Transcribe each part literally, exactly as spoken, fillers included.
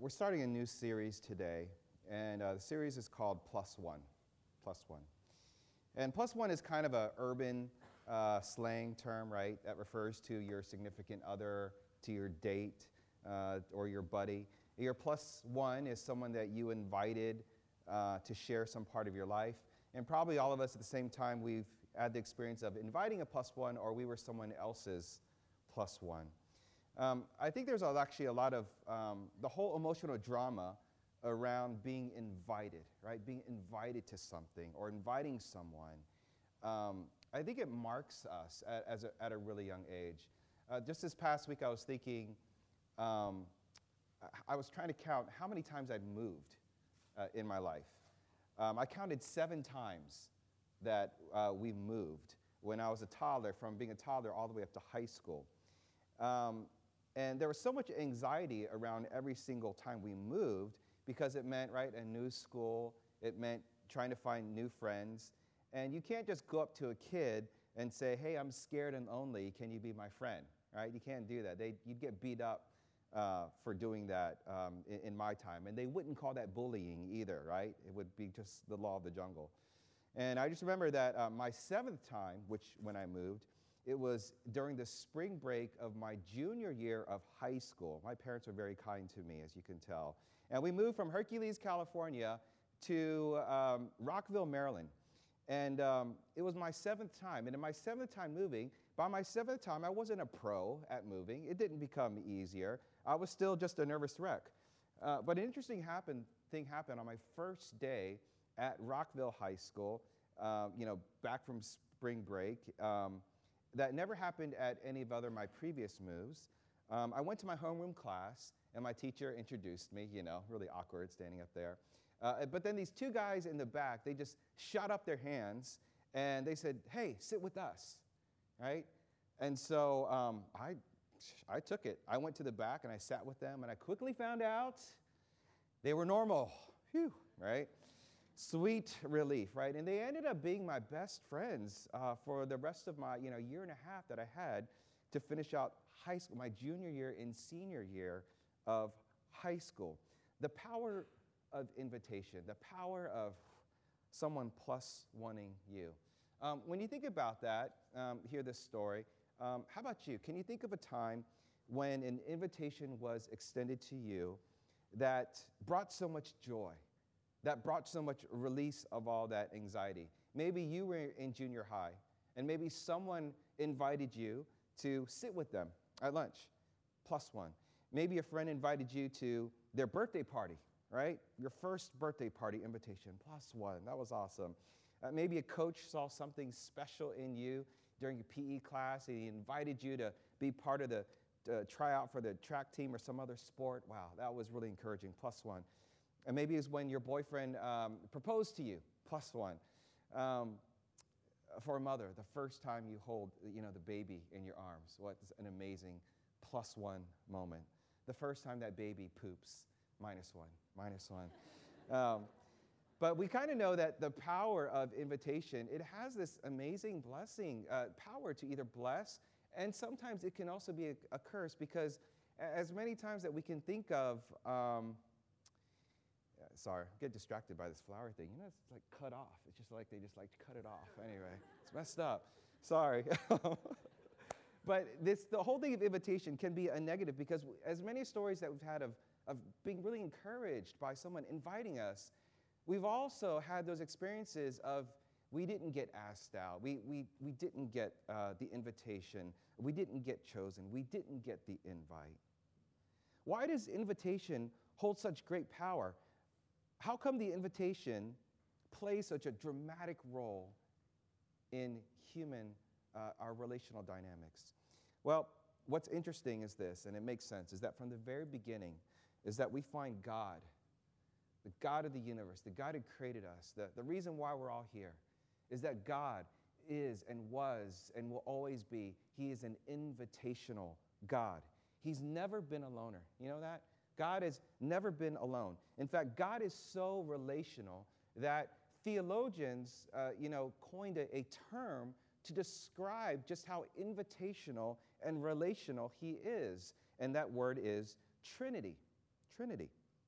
We're starting a new series today, and uh, the series is called Plus One. Plus One. And plus one is kind of an urban uh, slang term, right? That refers to your significant other, to your date, uh, or your buddy. Your plus one is someone that you invited uh, to share some part of your life. And probably all of us at the same time, we've had the experience of inviting a plus one, or we were someone else's plus one. Um, I think there's actually a lot of um, the whole emotional drama around being invited, right? Being invited to something or inviting someone. Um, I think it marks us at, as a, at a really young age. Uh, just this past week, I was thinking, um, I was trying to count how many times I'd moved uh, in my life. Um, I counted seven times that uh, we moved when I was a toddler, from being a toddler all the way up to high school. Um, and there was so much anxiety around every single time we moved, because it meant, right, a new school, it meant trying to find new friends. And you can't just go up to a kid and say, hey, I'm scared and lonely, can you be my friend, right? You can't do that. They, you'd get beat up uh, for doing that um, in, in my time. And they wouldn't call that bullying either, right? It would be just the law of the jungle. And I just remember that uh, my seventh time, which when I moved, it was during the spring break of my junior year of high school. My parents were very kind to me, as you can tell. And we moved from Hercules, California to um, Rockville, Maryland. And um, it was my seventh time. And in my seventh time moving, by my seventh time, I wasn't a pro at moving. It didn't become easier. I was still just a nervous wreck. Uh, but an interesting happen, thing happened on my first day at Rockville High School, uh, you know, back from spring break. Um, that never happened at any of other my previous moves. Um, I went to my homeroom class, and my teacher introduced me, you know, really awkward standing up there. Uh, but then these two guys in the back, they just shot up their hands, and they said, hey, sit with us, right? And so um, I, I took it. I went to the back, and I sat with them, and I quickly found out they were normal. Phew, right? Sweet relief, right? And they ended up being my best friends uh, for the rest of my, you know, year and a half that I had to finish out high school, my junior year and senior year of high school. The power of invitation, the power of someone plus wanting you. Um, when you think about that, um, hear this story, um, how about you? Can you think of a time when an invitation was extended to you that brought so much joy, that brought so much release of all that anxiety? Maybe you were in junior high, and maybe someone invited you to sit with them at lunch, plus one. Maybe a friend invited you to their birthday party, right? Your first birthday party invitation, plus one. That was awesome. Uh, maybe a coach saw something special in you during your P E class, and he invited you to be part of the uh, tryout for the track team or some other sport. Wow, that was really encouraging, plus one. And maybe it's when your boyfriend um, proposed to you, plus one. Um, for a mother, the first time you hold, you know, the baby in your arms, what an amazing plus one moment. The first time that baby poops, minus one, minus one. um, but we kind of know that the power of invitation, it has this amazing blessing, uh, power to either bless, and sometimes it can also be a, a curse, because as many times that we can think of, um, sorry, I get distracted by this flower thing. You know, it's like cut off. It's just like they just like cut it off. Anyway, it's messed up. Sorry. But this, the whole thing of invitation can be a negative, because as many stories that we've had of, of being really encouraged by someone inviting us, we've also had those experiences of we didn't get asked out. We, we, we didn't get uh, the invitation. We didn't get chosen. We didn't get the invite. Why does invitation hold such great power? How come the invitation plays such a dramatic role in human, uh, our relational dynamics? Well, what's interesting is this, and it makes sense, is that from the very beginning, is that we find God, the God of the universe, the God who created us, the, the reason why we're all here, is that God is and was and will always be, He is an invitational God. He's never been a loner. You know that? God has never been alone. In fact, God is so relational that theologians, uh, you know, coined a, a term to describe just how invitational and relational He is. And that word is Trinity. Trinity.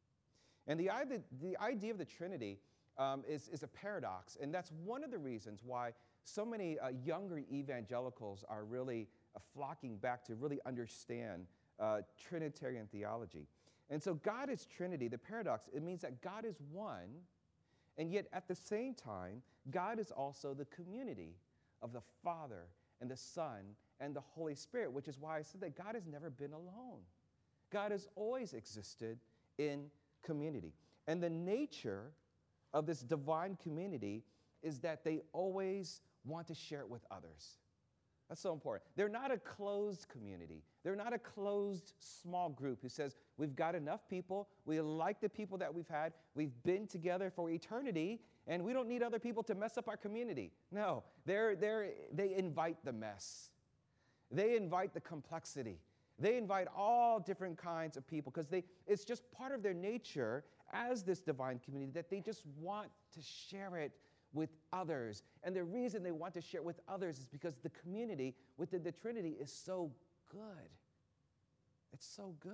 And the idea, the idea of the Trinity um, is, is a paradox, and that's one of the reasons why so many uh, younger evangelicals are really uh, flocking back to really understand uh, Trinitarian theology. And so God is Trinity. The paradox, it means that God is one, and yet at the same time, God is also the community of the Father and the Son and the Holy Spirit, which is why I said that God has never been alone. God has always existed in community. And the nature of this divine community is that they always want to share it with others. That's so important. They're not a closed community. They're not a closed small group who says, we've got enough people, we like the people that we've had, we've been together for eternity, and we don't need other people to mess up our community. No, they're, they're, they invite the mess. They invite the complexity. They invite all different kinds of people because they it's just part of their nature as this divine community that they just want to share it with others. And the reason they want to share it with others is because the community within the Trinity is so good. It's so good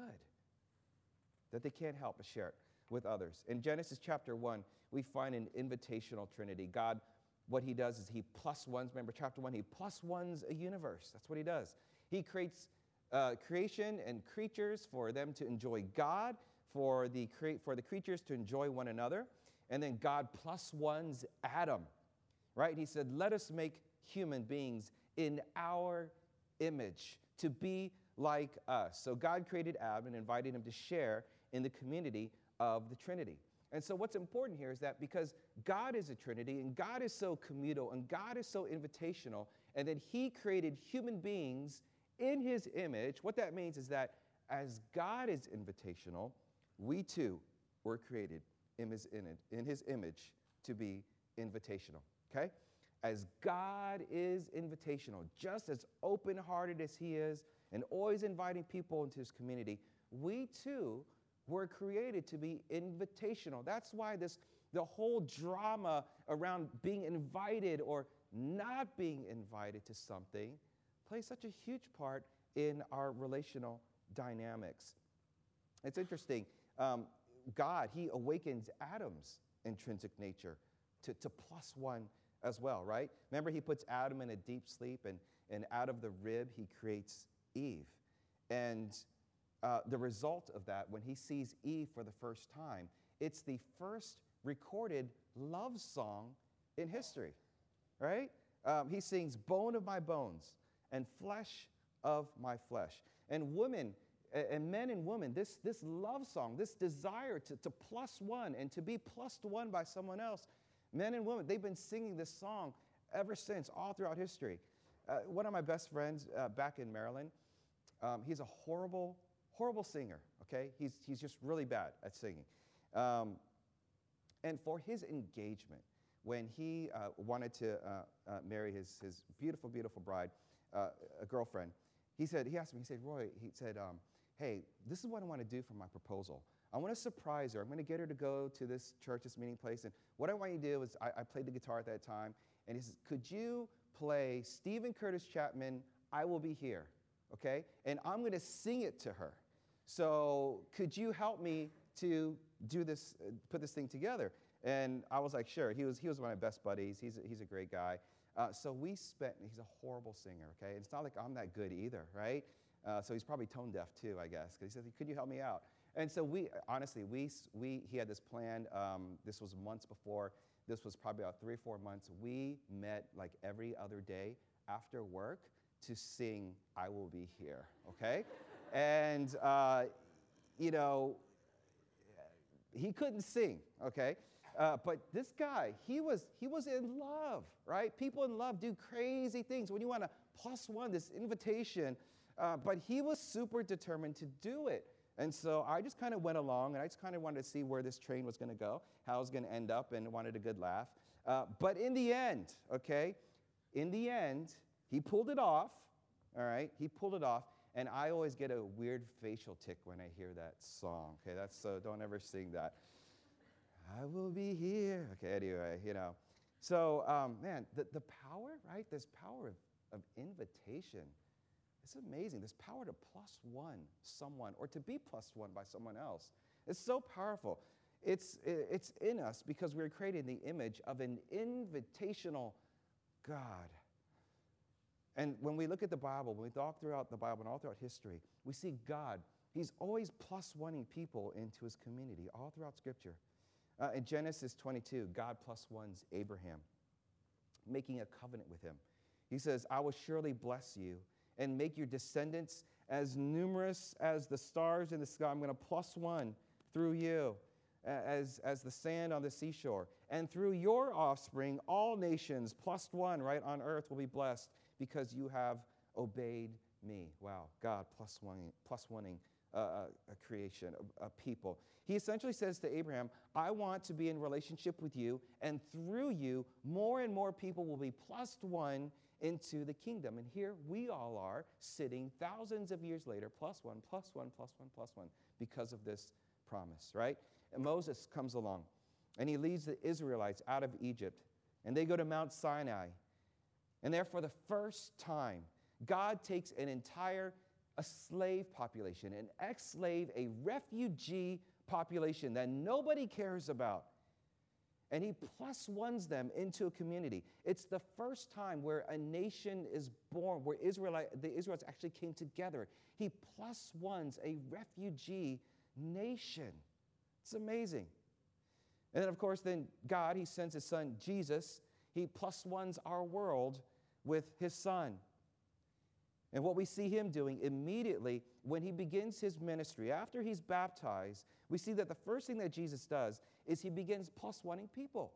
that they can't help but share it with others. In Genesis chapter one, we find an invitational Trinity. God, what he does is he plus ones. Remember chapter one, he plus ones a universe. That's what he does. He creates uh, creation and creatures for them to enjoy God, for the, cre- for the creatures to enjoy one another. And then God plus ones Adam, right? He said, let us make human beings in our image to be like us. So God created Adam and invited him to share in the community of the Trinity. And so what's important here is that because God is a Trinity and God is so communal and God is so invitational, and then he created human beings in his image, what that means is that as God is invitational, we too were created in his, in his image to be invitational, okay? As God is invitational, just as open-hearted as he is and always inviting people into his community, we too were created to be invitational. That's why this the whole drama around being invited or not being invited to something plays such a huge part in our relational dynamics. It's interesting. Um, God, he awakens Adam's intrinsic nature to, to plus one as well, right? Remember, he puts Adam in a deep sleep, and, and out of the rib, he creates Eve. And uh, the result of that, when he sees Eve for the first time, it's the first recorded love song in history, right? Um, he sings, bone of my bones and flesh of my flesh. And women, and men and women, this, this love song, this desire to, to plus one and to be plus one by someone else, men and women, they've been singing this song ever since, all throughout history. Uh, one of my best friends uh, back in Maryland, um, he's a horrible, horrible singer, okay? He's, he's just really bad at singing. Um, and for his engagement, when he uh, wanted to uh, uh, marry his, his beautiful, beautiful bride, uh, a girlfriend, he said, he asked me, he said, Roy, he said, um, hey, this is what I want to do for my proposal. I want to surprise her. I'm going to get her to go to this church, this meeting place. And what I want you to do is, I, I played the guitar at that time. And he says, could you play Stephen Curtis Chapman, I Will Be Here, okay? And I'm going to sing it to her. So could you help me to do this, uh, put this thing together? And I was like, sure. He was, he was one of my best buddies. He's a, he's a great guy. Uh, so we spent, he's a horrible singer, okay? It's not like I'm that good either, right? Uh, so he's probably tone deaf too, I guess, because he said, could you help me out? And so we, honestly, we, we he had this planned. Um, this was months before. This was probably about three or four months. We met like every other day after work to sing I Will Be Here, okay? And, uh, you know, he couldn't sing, okay? Uh, but this guy, he was, he was in love, right? People in love do crazy things when you want to plus one, this invitation. Uh, but he was super determined to do it. And so I just kind of went along, and I just kind of wanted to see where this train was going to go, how it was going to end up, and wanted a good laugh. Uh, but in the end, okay, in the end, he pulled it off, all right? He pulled it off, and I always get a weird facial tick when I hear that song, okay? That's so, don't ever sing that. I will be here. Okay, anyway, you know. So, um, man, the, the power, right? This power of, of invitation. It's amazing. This power to plus one someone or to be plus one by someone else. It's so powerful. It's, it's in us because we're created in the image of an invitational God. And when we look at the Bible, when we talk throughout the Bible and all throughout history, we see God. He's always plus oneing people into his community all throughout Scripture. Uh, in Genesis twenty-two, God plus ones Abraham, making a covenant with him. He says, I will surely bless you and make your descendants as numerous as the stars in the sky. I'm going to plus one through you as, as the sand on the seashore. And through your offspring, all nations plus one, right, on earth will be blessed because you have obeyed me. Wow, God plus one, plus oneing uh, a creation, a, a people. He essentially says to Abraham, I want to be in relationship with you, and through you, more and more people will be plus one into the kingdom. And here we all are sitting thousands of years later, plus one, plus one, plus one, plus one, because of this promise, right? And Moses comes along, and he leads the Israelites out of Egypt, and they go to Mount Sinai. And there, for the first time, God takes an entire, a slave population, an ex-slave, a refugee population that nobody cares about, and he plus ones them into a community. It's the first time where a nation is born, where Israelite, the Israelites actually came together. He plus ones a refugee nation. It's amazing. And then, of course, then God, he sends his son, Jesus. He plus ones our world with his son. And what we see him doing immediately when he begins his ministry, after he's baptized, we see that the first thing that Jesus does is he begins plus oneing people.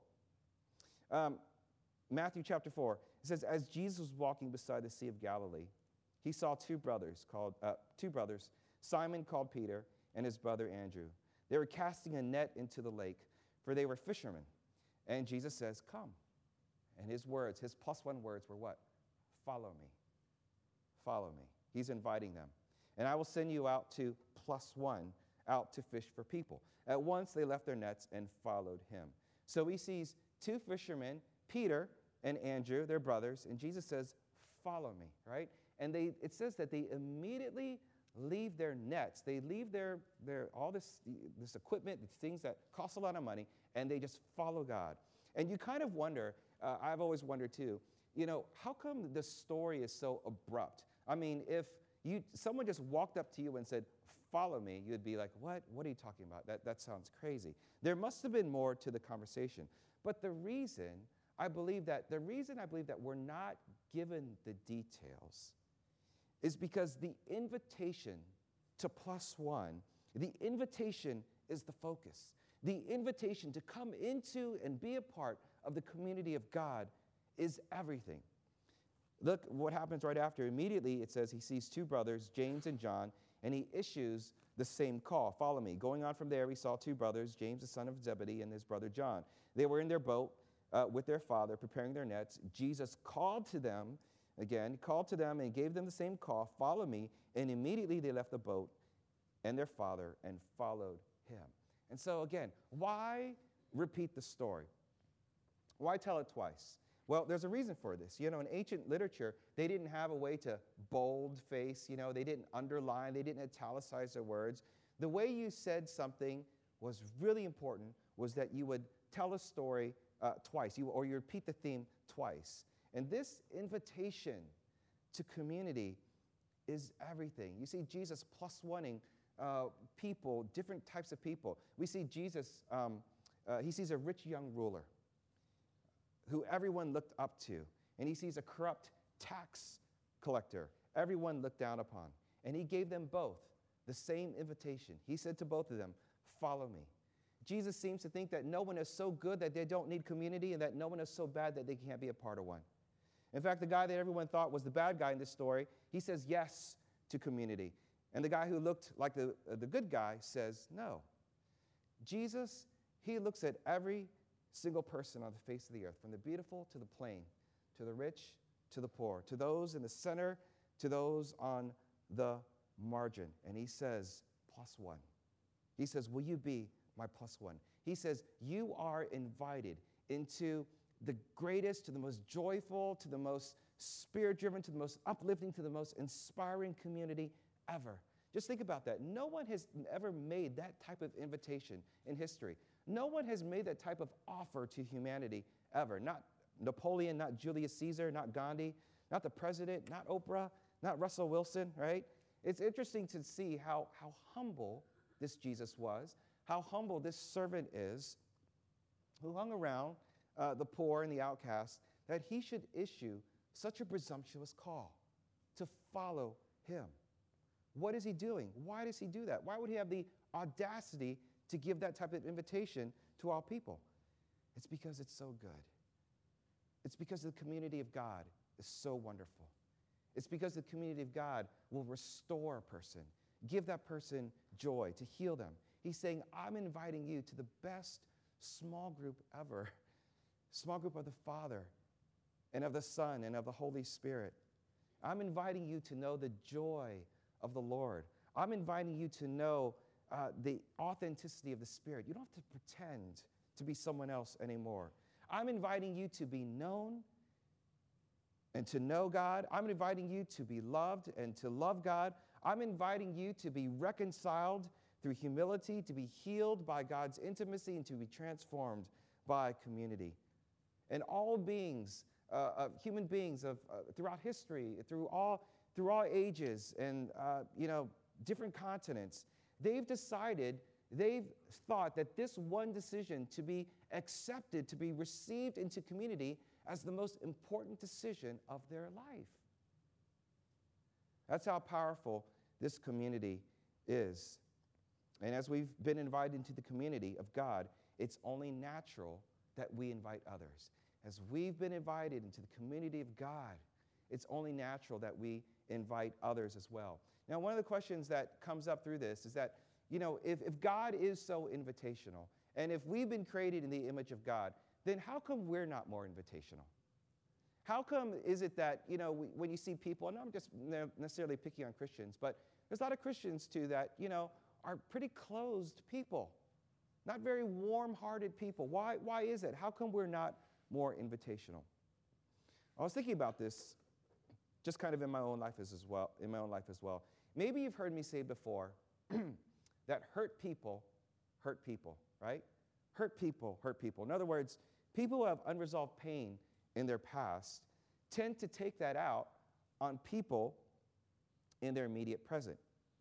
Um, Matthew chapter four, it says, as Jesus was walking beside the Sea of Galilee, he saw two brothers called, uh, two brothers, Simon called Peter and his brother Andrew. They were casting a net into the lake, for they were fishermen. And Jesus says, come. And his words, his plus one words were what? Follow me. Follow me. He's inviting them. And I will send you out to plus one, out to fish for people. At once they left their nets and followed him. So he sees two fishermen, Peter and Andrew, their brothers, and Jesus says, follow me, right? And they, it says that they immediately leave their nets. They leave their, their all this, this equipment, these things that cost a lot of money, and they just follow God. And you kind of wonder, uh, I've always wondered too, you know, how come the story is so abrupt? I mean, if you someone just walked up to you and said, follow me, you'd be like, what? What are you talking about? That, that sounds crazy. There must have been more to the conversation. But the reason, I believe that, the reason I believe that we're not given the details is because the invitation to plus one, the invitation is the focus. The invitation to come into and be a part of the community of God is everything. Look what happens right after. Immediately, it says he sees two brothers, James and John, and he issues the same call, follow me. Going on from there, we saw two brothers, James the son of Zebedee and his brother John. They were in their boat uh, with their father, preparing their nets. Jesus called to them, again, called to them and gave them the same call, follow me, and immediately they left the boat and their father and followed him. And so again, why repeat the story? Why tell it twice? Well, there's a reason for this. You know, in ancient literature, they didn't have a way to boldface, you know, they didn't underline, they didn't italicize their words. The way you said something was really important, was that you would tell a story uh, twice, you, or you repeat the theme twice. And this invitation to community is everything. You see Jesus plus oneing uh, people, different types of people. We see Jesus, um, uh, he sees a rich young ruler who everyone looked up to. And he sees a corrupt tax collector everyone looked down upon. And he gave them both the same invitation. He said to both of them, follow me. Jesus seems to think that no one is so good that they don't need community, and that no one is so bad that they can't be a part of one. In fact, the guy that everyone thought was the bad guy in this story, he says yes to community. And the guy who looked like the, uh, the good guy says no. Jesus, he looks at every single person on the face of the earth, from the beautiful to the plain, to the rich to the poor, to those in the center, to those on the margin. And he says, plus one. He says, will you be my plus one? He says, you are invited into the greatest, to the most joyful, to the most spirit-driven, to the most uplifting, to the most inspiring community ever. Just think about that. No one has ever made that type of invitation in history. No one has made that type of offer to humanity ever. Not Napoleon, not Julius Caesar, not Gandhi, not the president, not Oprah, not Russell Wilson, right? It's interesting to see how, how humble this Jesus was, how humble this servant is, who hung around uh, the poor and the outcast, that he should issue such a presumptuous call to follow him. What is he doing? Why does he do that? Why would he have the audacity to give that type of invitation to all people? It's because it's so good. It's because the community of God is so wonderful. It's because the community of God will restore a person, give that person joy, to heal them. He's saying, I'm inviting you to the best small group ever, small group of the Father and of the Son and of the Holy Spirit. I'm inviting you to know the joy of the Lord. I'm inviting you to know uh, the authenticity of the Spirit. You don't have to pretend to be someone else anymore. I'm inviting you to be known and to know God. I'm inviting you to be loved and to love God. I'm inviting you to be reconciled through humility, to be healed by God's intimacy, and to be transformed by community. And all beings, uh, uh, human beings of, uh, throughout history, through all, through all ages and uh, you know, different continents, they've decided, they've thought that this one decision to be accepted, to be received into community as the most important decision of their life. That's how powerful this community is. And as we've been invited into the community of God, it's only natural that we invite others. As we've been invited into the community of God, it's only natural that we invite others as well. Now, one of the questions that comes up through this is that, you know, if, if God is so invitational, and if we've been created in the image of God, then how come we're not more invitational? How come is it that, you know, we, when you see people, and I'm just necessarily picking on Christians, but there's a lot of Christians too that, you know, are pretty closed people, not very warm-hearted people. Why, why is it? How come we're not more invitational? I was thinking about this just kind of in my own life as, as well, in my own life as well. Maybe you've heard me say before that hurt people hurt people, right? Hurt people hurt people. In other words, people who have unresolved pain in their past tend to take that out on people in their immediate present.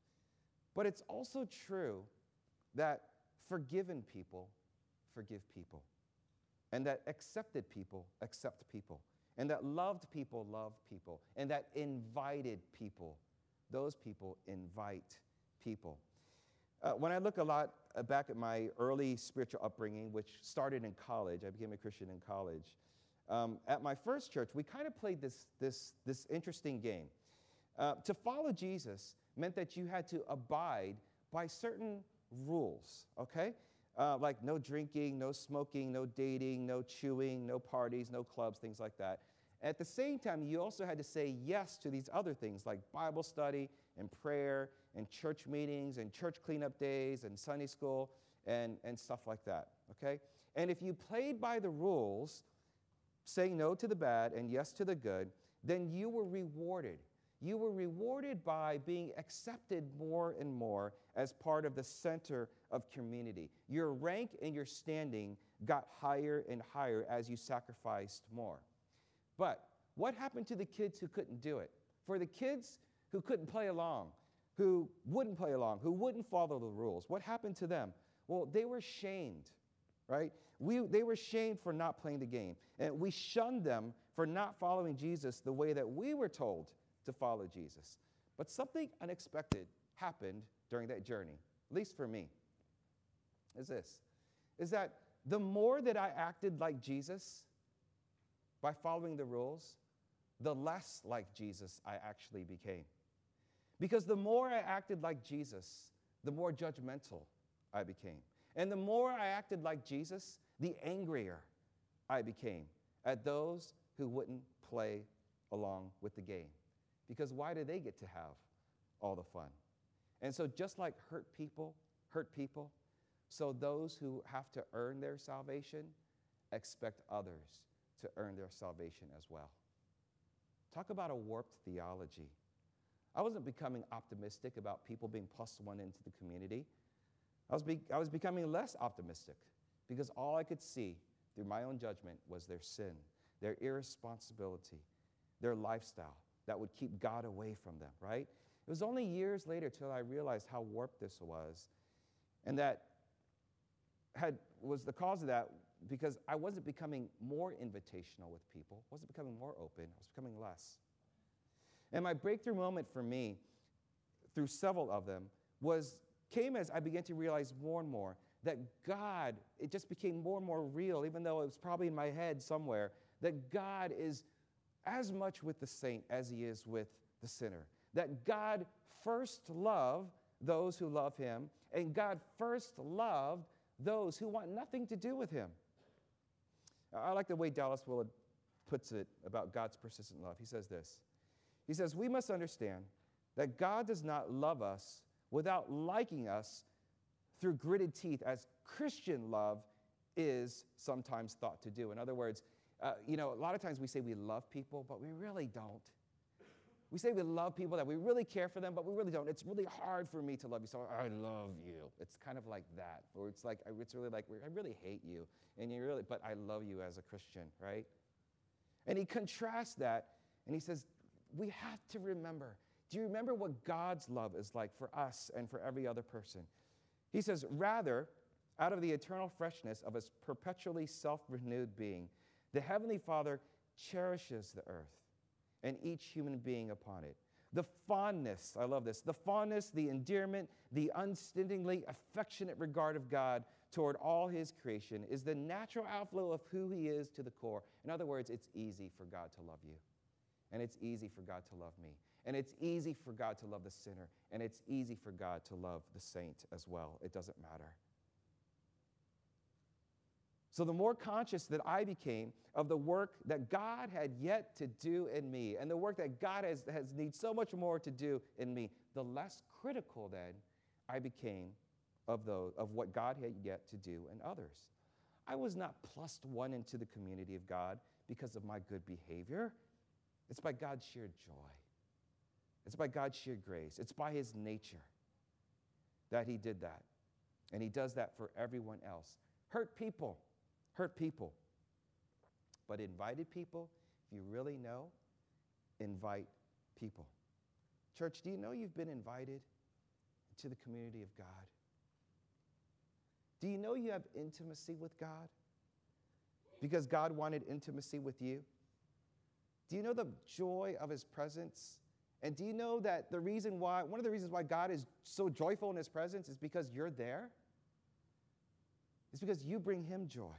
But it's also true that forgiven people forgive people, and that accepted people accept people, and that loved people love people, and that invited people, those people invite people. Uh, when I look a lot uh, back at my early spiritual upbringing, which started in college, I became a Christian in college. Um, at my first church, we kind of played this, this, this interesting game. Uh, to follow Jesus meant that you had to abide by certain rules, okay? Uh, like no drinking, no smoking, no dating, no chewing, no parties, no clubs, things like that. At the same time, you also had to say yes to these other things like Bible study and prayer and church meetings and church cleanup days and Sunday school and, and stuff like that, okay? And if you played by the rules, saying no to the bad and yes to the good, then you were rewarded. You were rewarded by being accepted more and more as part of the center of community. Your rank and your standing got higher and higher as you sacrificed more. But what happened to the kids who couldn't do it? For the kids who couldn't play along, who wouldn't play along, who wouldn't follow the rules, what happened to them? Well, they were shamed, right? We, they were shamed for not playing the game. And we shunned them for not following Jesus the way that we were told to follow Jesus. But something unexpected happened during that journey, at least for me, is this, is that the more that I acted like Jesus by following the rules, the less like Jesus I actually became. Because the more I acted like Jesus, the more judgmental I became. And the more I acted like Jesus, the angrier I became at those who wouldn't play along with the game. Because why do they get to have all the fun? And so just like hurt people hurt people, so those who have to earn their salvation expect others to earn their salvation as well. Talk about a warped theology. I wasn't becoming optimistic about people being plus one into the community. I was, be- I was becoming less optimistic because all I could see through my own judgment was their sin, their irresponsibility, their lifestyle that would keep God away from them, right? It was only years later till I realized how warped this was, and that had was the cause of that because I wasn't becoming more invitational with people, wasn't becoming more open, I was becoming less. And my breakthrough moment for me, through several of them, was came as I began to realize more and more that God, it just became more and more real, even though it was probably in my head somewhere, that God is as much with the saint as he is with the sinner. That God first loved those who love him, and God first loved those who want nothing to do with him. I like the way Dallas Willard puts it about God's persistent love. He says this. He says, we must understand that God does not love us without liking us through gritted teeth, as Christian love is sometimes thought to do. In other words, uh, you know, a lot of times we say we love people, but we really don't. We say we love people, that we really care for them, but we really don't. It's really hard for me to love you, so I love you. It's kind of like that, or it's like, it's really like, I really hate you, and you really, but I love you as a Christian, right? And he contrasts that, and he says, we have to remember. Do you remember what God's love is like for us and for every other person? He says, rather, out of the eternal freshness of his perpetually self-renewed being, the Heavenly Father cherishes the earth and each human being upon it. The fondness, I love this, the fondness, the endearment, the unstintingly affectionate regard of God toward all his creation is the natural outflow of who he is to the core. In other words, it's easy for God to love you. And it's easy for God to love me. And it's easy for God to love the sinner. And it's easy for God to love the saint as well. It doesn't matter. So the more conscious that I became of the work that God had yet to do in me, and the work that God has, has needs so much more to do in me, the less critical then I became of, those, of what God had yet to do in others. I was not plussed one into the community of God because of my good behavior. It's by God's sheer joy. It's by God's sheer grace. It's by his nature that he did that. And he does that for everyone else. Hurt people. Hurt people. But invited people, if you really know, invite people. Church, do you know you've been invited to the community of God? Do you know you have intimacy with God? Because God wanted intimacy with you? Do you know the joy of his presence? And do you know that the reason why, one of the reasons why God is so joyful in his presence is because you're there? It's because you bring him joy.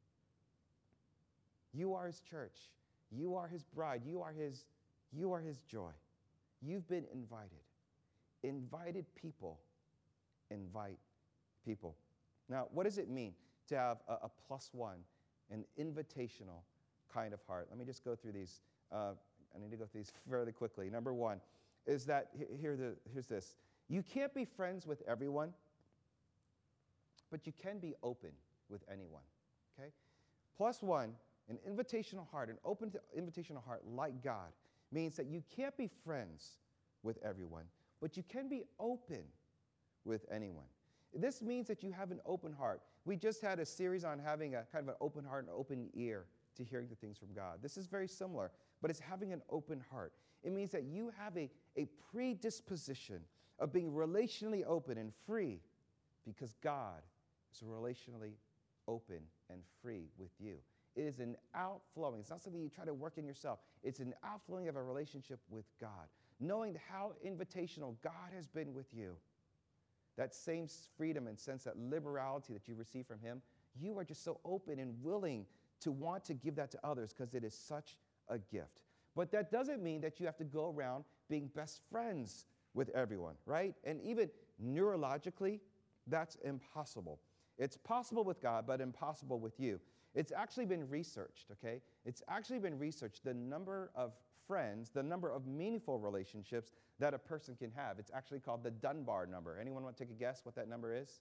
You are his church. You are his bride. You are his, you are his joy. You've been invited. Invited people invite people. Now, what does it mean to have a, a plus one, an invitational kind of heart? Let me just go through these. Uh, I need to go through these fairly quickly. Number one is that, here the, here's this. You can't be friends with everyone, but you can be open with anyone, okay? Plus one, an invitational heart, an open to invitational heart like God, means that you can't be friends with everyone, but you can be open with anyone. This means that you have an open heart. We just had a series on having a kind of an open heart and open ear to hearing the things from God. This is very similar, but it's having an open heart. It means that you have a, a predisposition of being relationally open and free because God is relationally open and free with you. It is an outflowing. It's not something you try to work in yourself. It's an outflowing of a relationship with God, knowing how invitational God has been with you. That same freedom and sense, that liberality that you receive from him, you are just so open and willing to want to give that to others because it is such a gift. But that doesn't mean that you have to go around being best friends with everyone, right? And even neurologically, that's impossible. It's possible with God, but impossible with you. It's actually been researched, okay? It's actually been researched, the number of friends, the number of meaningful relationships that a person can have. It's actually called the Dunbar number. Anyone want to take a guess what that number is?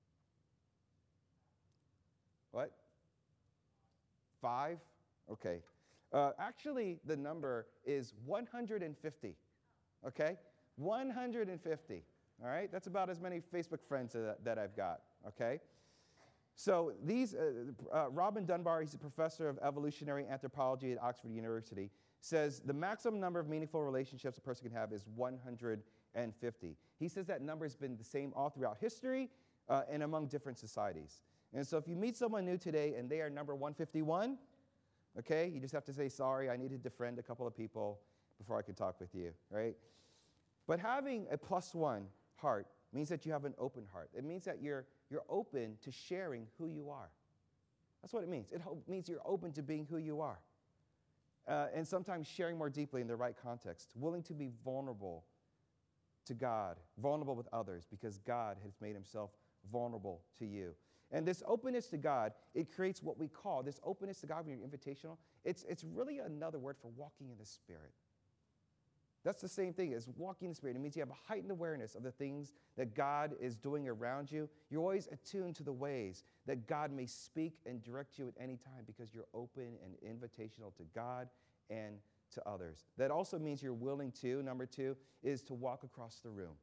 What? Five? Okay. Uh, actually, the number is one hundred fifty, okay? one hundred fifty, all right? That's about as many Facebook friends that, that I've got, okay? So these, uh, uh, Robin Dunbar, he's a professor of evolutionary anthropology at Oxford University, says the maximum number of meaningful relationships a person can have is one hundred fifty. He says that number has been the same all throughout history uh, and among different societies. And so if you meet someone new today and they are number one fifty-one, okay, you just have to say, sorry, I need to defriend a couple of people before I can talk with you, right? But having a plus one heart means that you have an open heart. It means that you're, you're open to sharing who you are. That's what it means. It ho- means you're open to being who you are. Uh, and sometimes sharing more deeply in the right context, willing to be vulnerable to God, vulnerable with others, because God has made himself vulnerable to you. And this openness to God, it creates what we call, this openness to God when you're invitational, it's, it's really another word for walking in the Spirit. That's the same thing as walking in the Spirit. It means you have a heightened awareness of the things that God is doing around you. You're always attuned to the ways that God may speak and direct you at any time because you're open and invitational to God and to others. That also means you're willing to, number two, is to walk across the room.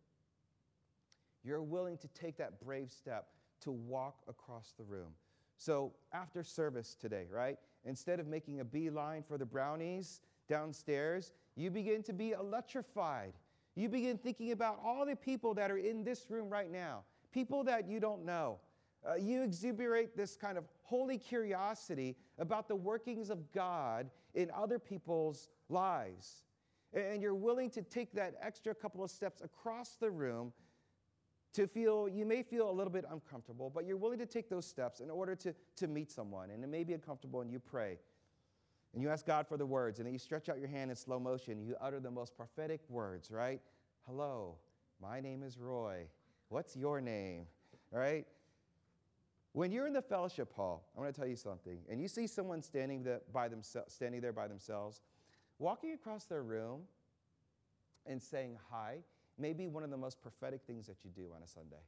You're willing to take that brave step to walk across the room. So after service today, right, instead of making a beeline for the brownies downstairs, you begin to be electrified. You begin thinking about all the people that are in this room right now, people that you don't know. Uh, you exuberate this kind of holy curiosity about the workings of God in other people's lives. And you're willing to take that extra couple of steps across the room to feel, you may feel a little bit uncomfortable, but you're willing to take those steps in order to, to meet someone. And it may be uncomfortable, and you pray. And you ask God for the words, and then you stretch out your hand in slow motion. You utter the most prophetic words, right? Hello, my name is Roy. What's your name, right? When you're in the fellowship hall, I want to tell you something, and you see someone standing there by themselves, standing there by themselves, walking across their room and saying hi may be one of the most prophetic things that you do on a Sunday.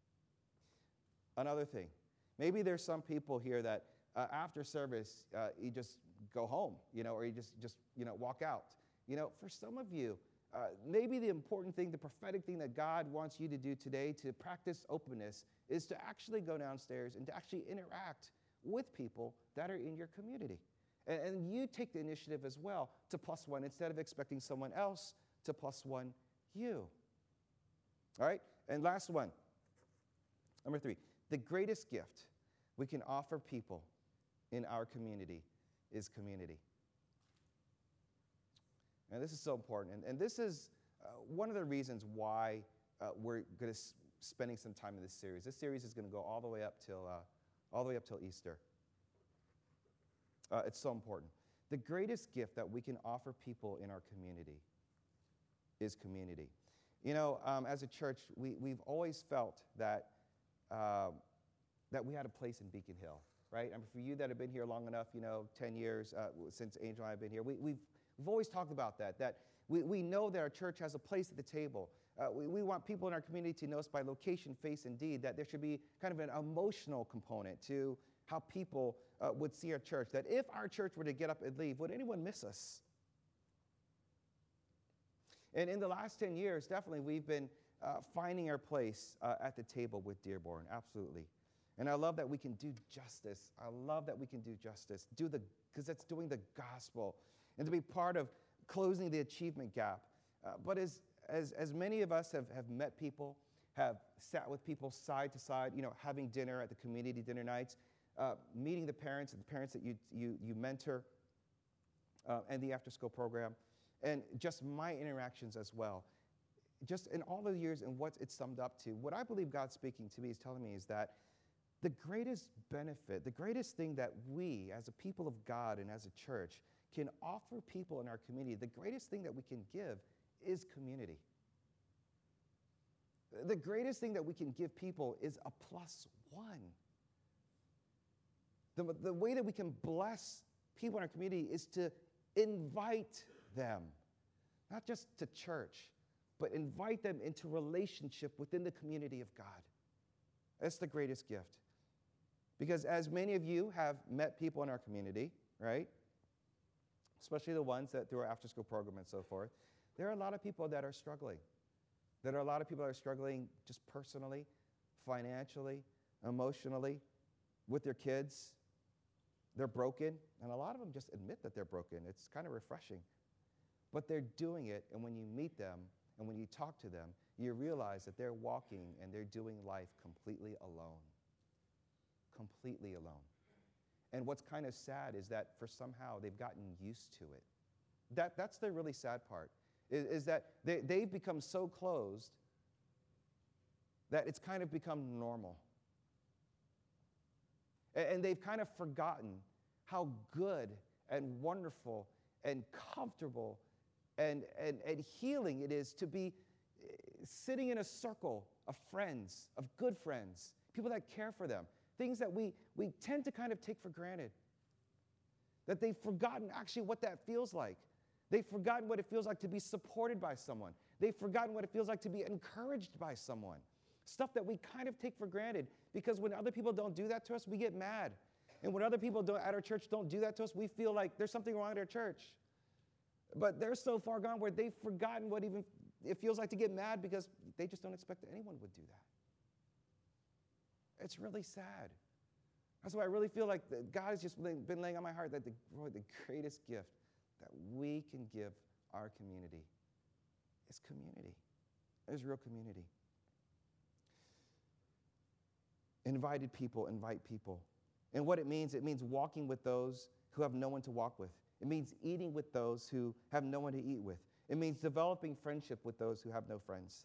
Another thing, maybe there's some people here that uh, after service, uh, you just go home, you know, or you just, just, you know, walk out. You know, for some of you, uh, maybe the important thing, the prophetic thing that God wants you to do today to practice openness is to actually go downstairs and to actually interact with people that are in your community. And, and you take the initiative as well to plus one instead of expecting someone else to plus one you. All right? And last one, number three, the greatest gift we can offer people in our community is community. And this is so important. And, and this is uh, one of the reasons why uh, we're going to s- spending some time in this series. This series is going to go all the way up till uh, all the way up till Easter. Uh, it's so important. The greatest gift that we can offer people in our community is community. You know, um, as a church, we, we've always felt that uh, that we had a place in Beacon Hill, right? I mean, for you that have been here long enough, you know, ten years uh, since Angel and I have been here, we, we've we've always talked about that. That we, we know that our church has a place at the table. Uh, we, we want people in our community to know us by location, face, and deed. That there should be kind of an emotional component to how people uh, would see our church. That if our church were to get up and leave, would anyone miss us? And in the last ten years, definitely, we've been uh, finding our place uh, at the table with Dearborn, absolutely. And I love that we can do justice. I love that we can do justice, do the because that's doing the gospel, and to be part of closing the achievement gap. Uh, but as, as, as many of us have, have met people, have sat with people side to side, you know, having dinner at the community dinner nights, uh, meeting the parents, the parents that you, you, you mentor, uh, and the after-school program, and just my interactions as well. Just in all the years and what it's summed up to, what I believe God's speaking to me is telling me is that the greatest benefit, the greatest thing that we as a people of God and as a church can offer people in our community, the greatest thing that we can give is community. The greatest thing that we can give people is a plus one. The, the way that we can bless people in our community is to invite them, not just to church, but invite them into relationship within the community of God. That's the greatest gift. Because as many of you have met people in our community, right, especially the ones that through our after-school program and so forth, there are a lot of people that are struggling. That are a lot of people that are struggling just personally, financially, emotionally, with their kids. They're broken, and a lot of them just admit that they're broken. It's kind of refreshing. But they're doing it, and when you meet them, and when you talk to them, you realize that they're walking and they're doing life completely alone. Completely alone. And what's kind of sad is that for somehow they've gotten used to it. That, that's the really sad part, is, is that they, they've become so closed that it's kind of become normal. And, and they've kind of forgotten how good and wonderful and comfortable and, and, and healing it is to be sitting in a circle of friends, of good friends, people that care for them, things that we, we tend to kind of take for granted. That they've forgotten actually what that feels like. They've forgotten what it feels like to be supported by someone. They've forgotten what it feels like to be encouraged by someone. Stuff that we kind of take for granted, because when other people don't do that to us, we get mad. And when other people don't, at our church don't do that to us, we feel like there's something wrong at our church. But they're so far gone where they've forgotten what even it feels like to get mad, because they just don't expect that anyone would do that. It's really sad. That's why I really feel like God has just been laying on my heart that the, the greatest gift that we can give our community is community. Is real community. Invited people invite people. And what it means, it means walking with those who have no one to walk with. It means eating with those who have no one to eat with. It means developing friendship with those who have no friends.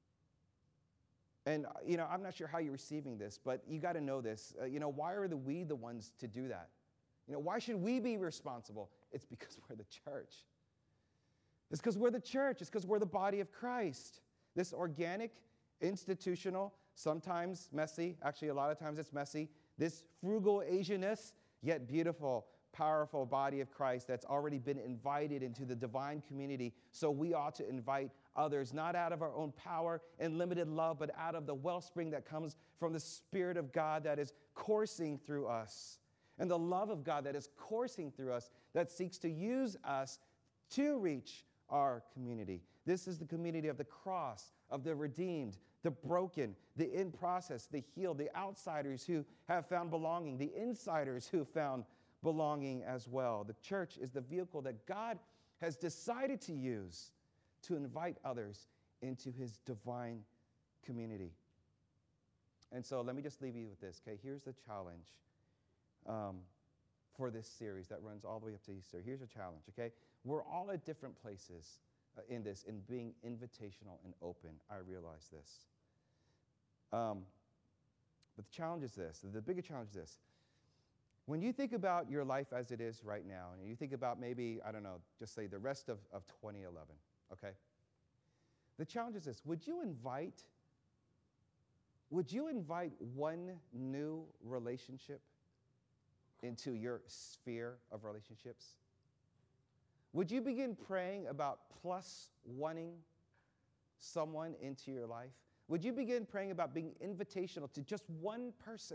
And, you know, I'm not sure how you're receiving this, but you got to know this. Uh, you know, why are the we the ones to do that? You know, why should we be responsible? It's because we're the church. It's because we're the church. It's because we're the body of Christ. This organic, institutional, sometimes messy, actually a lot of times it's messy, this frugal Asianness, yet beautiful, powerful body of Christ that's already been invited into the divine community. So we ought to invite others, not out of our own power and limited love, but out of the wellspring that comes from the Spirit of God that is coursing through us. And the love of God that is coursing through us, that seeks to use us to reach our community. This is the community of the cross, of the redeemed, the broken, the in process, the healed, the outsiders who have found belonging, the insiders who found belonging as well. The church is the vehicle that God has decided to use to invite others into his divine community. And so let me just leave you with this, okay? Here's the challenge um, for this series that runs all the way up to Easter. Here's a challenge, okay? We're all at different places uh, in this, in being invitational and open. I realize this. Um, but the challenge is this, the bigger challenge is this. When you think about your life as it is right now, and you think about maybe, I don't know, just say the rest of, of twenty eleven, okay? The challenge is this. Would you invite, would you invite one new relationship into your sphere of relationships? Would you begin praying about plus wanting someone into your life? Would you begin praying about being invitational to just one person?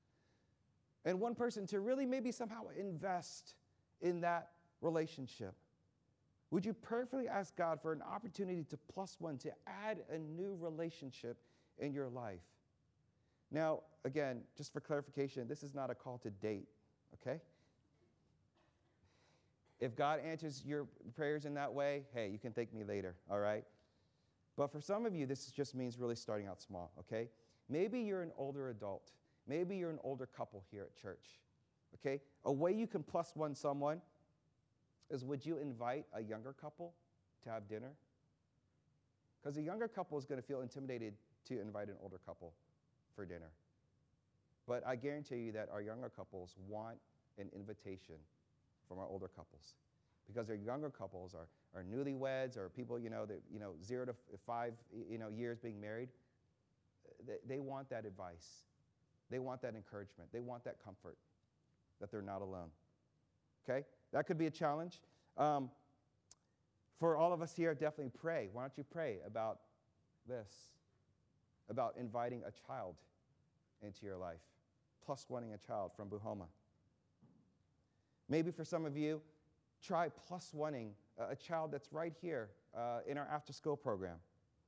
And one person to really maybe somehow invest in that relationship? Would you prayerfully ask God for an opportunity to plus one, to add a new relationship in your life? Now, again, just for clarification, this is not a call to date, okay? If God answers your prayers in that way, hey, you can thank me later, all right? But for some of you, this just means really starting out small, okay? Maybe you're an older adult. Maybe you're an older couple here at church, okay? A way you can plus one someone is, would you invite a younger couple to have dinner? Because a younger couple is going to feel intimidated to invite an older couple for dinner. But I guarantee you that our younger couples want an invitation from our older couples, because our younger couples are, are newlyweds or people, you know, that, you know, zero to five, you know, years being married. They, they want that advice. They want that encouragement. They want that comfort that they're not alone. Okay? That could be a challenge. Um, for all of us here, definitely pray. Why don't you pray about this? About inviting a child into your life, plus wanting a child from Buhoma. Maybe for some of you, try plus wanting a child that's right here uh, in our after-school program.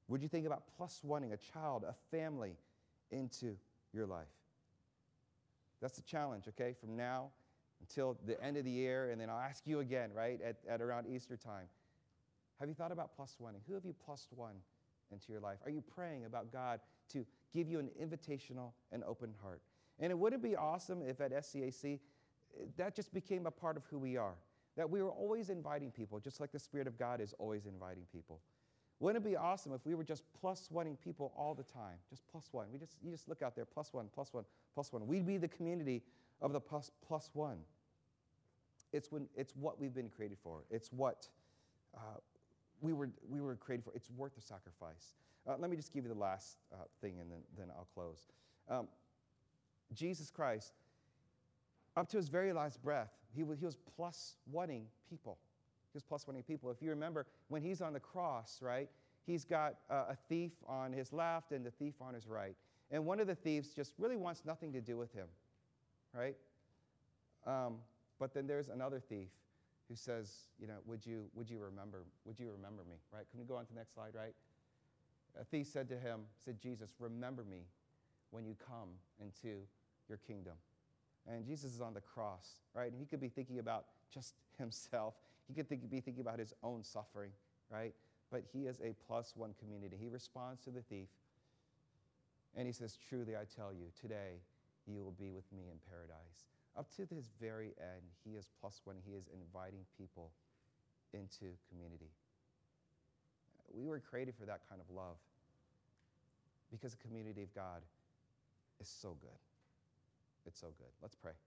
Would you think about plus oneing a child, a family into your life? That's the challenge, okay, from now until the end of the year, and then I'll ask you again, right, at, at around Easter time. Have you thought about plus oneing? Who have you plus one into your life? Are you praying about God to give you an invitational and open heart? And it wouldn't be awesome if at S C A C that just became a part of who we are, that we were always inviting people, just like the Spirit of God is always inviting people. Wouldn't it be awesome if we were just plus oneing people all the time, just plus one? We just, you just look out there, plus one, plus one, plus one. We'd be the community of the plus, plus one. It's, when, it's what we've been created for. It's what uh, we, were, we were created for. It's worth the sacrifice. Uh, let me just give you the last uh, thing, and then, then I'll close. Um, Jesus Christ, up to his very last breath, he was, he was plus oneing people. He was plus oneing people. If you remember, when he's on the cross, right, he's got uh, a thief on his left and the thief on his right. And one of the thieves just really wants nothing to do with him, right? Um, but then there's another thief who says, you know, would you, would you remember, would you remember me, right? Can we go on to the next slide, right? A thief said to him, said, Jesus, remember me when you come into your kingdom. And Jesus is on the cross, right? And he could be thinking about just himself. He could think, be thinking about his own suffering, right? But he is a plus one community. He responds to the thief, and he says, truly, I tell you, today you will be with me in paradise. Up to this very end, he is plus one. He is inviting people into community. We were created for that kind of love because the community of God is so good. It's so good. Let's pray.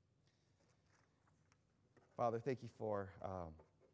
Father, thank you for um,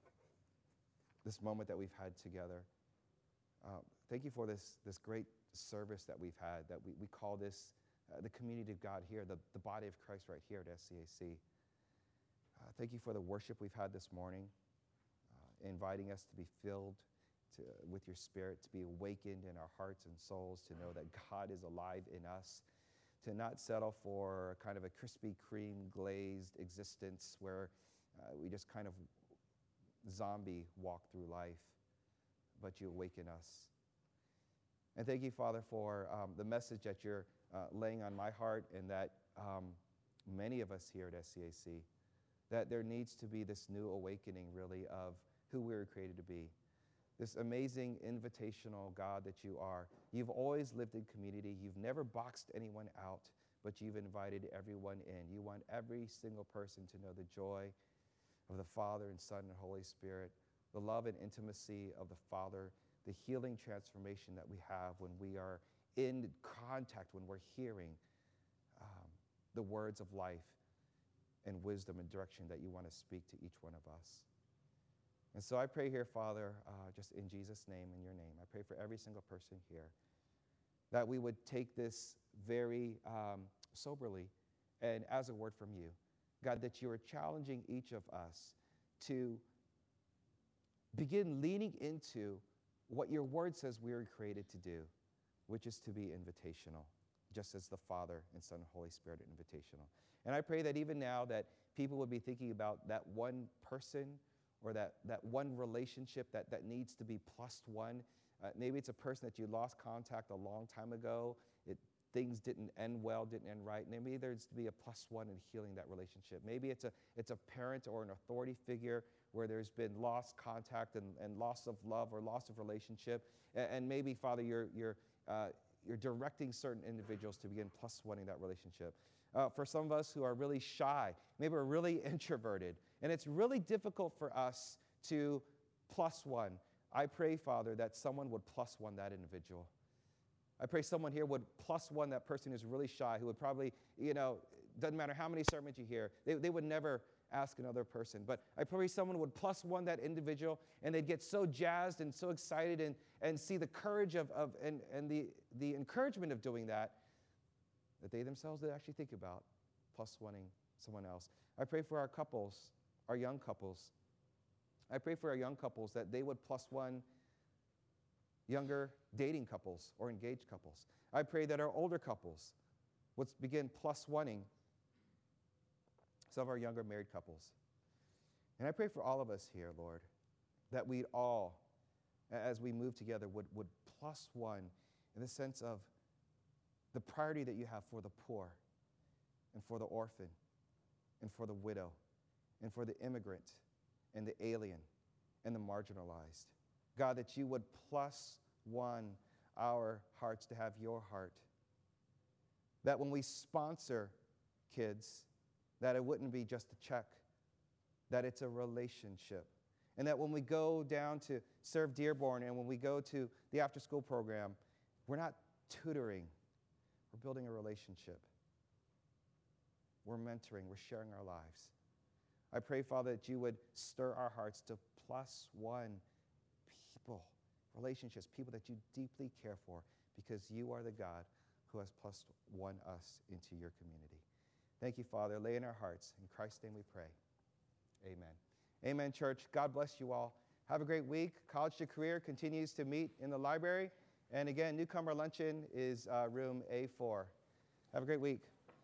this moment that we've had together. Uh, thank you for this, this great service that we've had, that we, we call this uh, the community of God here, the, the body of Christ right here at S C A C. Uh, thank you for the worship we've had this morning, uh, inviting us to be filled to, with your Spirit, to be awakened in our hearts and souls, to know that God is alive in us, to not settle for kind of a Krispy Kreme glazed existence where uh, we just kind of zombie walk through life, but you awaken us. And thank you, Father, for um, the message that you're uh, laying on my heart, and that um, many of us here at S C A C, that there needs to be this new awakening, really, of who we were created to be. This amazing invitational God that you are. You've always lived in community. You've never boxed anyone out, but you've invited everyone in. You want every single person to know the joy of the Father and Son and Holy Spirit, the love and intimacy of the Father, the healing transformation that we have when we are in contact, when we're hearing um, the words of life and wisdom and direction that you want to speak to each one of us. And so I pray here, Father, uh, just in Jesus' name, in your name, I pray for every single person here, that we would take this very um, soberly and as a word from you. God, that you are challenging each of us to begin leaning into what your word says we are created to do, which is to be invitational, just as the Father and Son and Holy Spirit are invitational. And I pray that even now that people would be thinking about that one person or that, that one relationship that, that needs to be plus one. Uh, maybe it's a person that you lost contact a long time ago. It, things didn't end well, didn't end right. Maybe there's to be a plus one in healing that relationship. Maybe it's a, it's a parent or an authority figure where there's been lost contact and, and loss of love or loss of relationship. And, and maybe, Father, you're, you're, uh, you're directing certain individuals to begin plus one in that relationship. Uh, for some of us who are really shy, maybe we're really introverted, and it's really difficult for us to plus one. I pray, Father, that someone would plus one that individual. I pray someone here would plus one that person who's really shy, who would probably, you know, doesn't matter how many sermons you hear, they, they would never ask another person. But I pray someone would plus one that individual, and they'd get so jazzed and so excited and, and see the courage of, of and, and the, the encouragement of doing that, that they themselves would actually think about plus oneing someone else. I pray for our couples, our young couples. I pray for our young couples that they would plus one younger dating couples or engaged couples. I pray that our older couples would begin plus oneing some of our younger married couples. And I pray for all of us here, Lord, that we'd all a- as we move together would, would plus one in the sense of the priority that you have for the poor and for the orphan and for the widow and for the immigrant and the alien and the marginalized. God, that you would plus one our hearts to have your heart. That when we sponsor kids, that it wouldn't be just a check, that it's a relationship. And that when we go down to serve Dearborn and when we go to the after-school program, we're not tutoring, we're building a relationship. We're mentoring, we're sharing our lives. I pray, Father, that you would stir our hearts to plus one people, relationships, people that you deeply care for, because you are the God who has plus one us into your community. Thank you, Father. Lay in our hearts. In Christ's name we pray. Amen. Amen, church. God bless you all. Have a great week. College to Career continues to meet in the library. And again, newcomer luncheon is uh, room A four. Have a great week.